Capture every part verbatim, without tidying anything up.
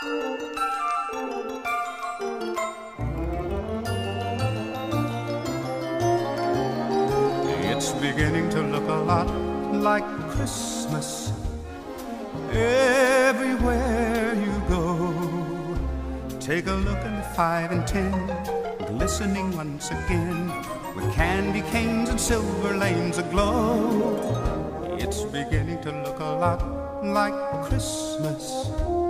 It's beginning to look a lot like Christmas everywhere you go. Take a look at the five and ten, glistening once again, with candy canes and silver lanes aglow. It's beginning to look a lot like Christmas,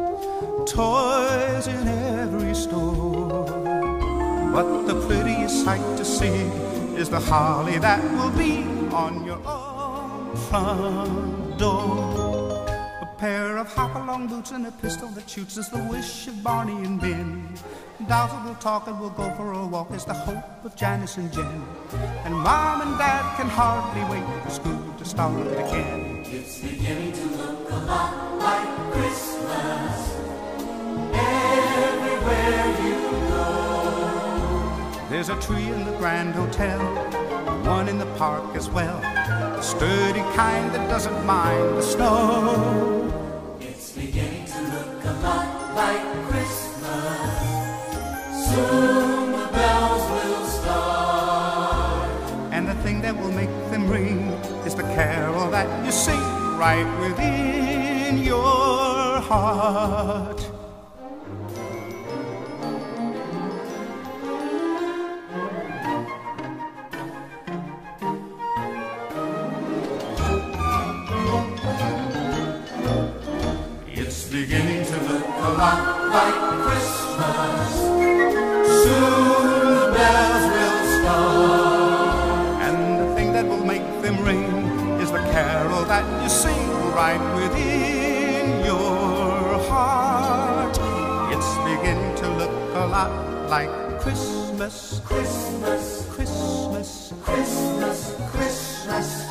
toys in every store. But the prettiest sight to see is the holly that will be on your own front door. A pair of hop-along boots and a pistol that shoots is the wish of Barney and Ben. Dolls that will talk and will go for a walk is the hope of Janice and Jen. And Mom and Dad can hardly wait for school to start again. It's beginning to look a lot like Christmas everywhere you go. There's a tree in the Grand Hotel, one in the park as well, the sturdy kind that doesn't mind the snow. It's beginning to look a lot like Christmas. Soon the bells will start. And the thing that will make them ring is the carol that you sing right within your heart. It's beginning to look a lot like Christmas. Soon the bells will start. And the thing that will make them ring is the carol that you sing right within your heart. It's beginning to look a lot like Christmas, Christmas, Christmas, Christmas, Christmas.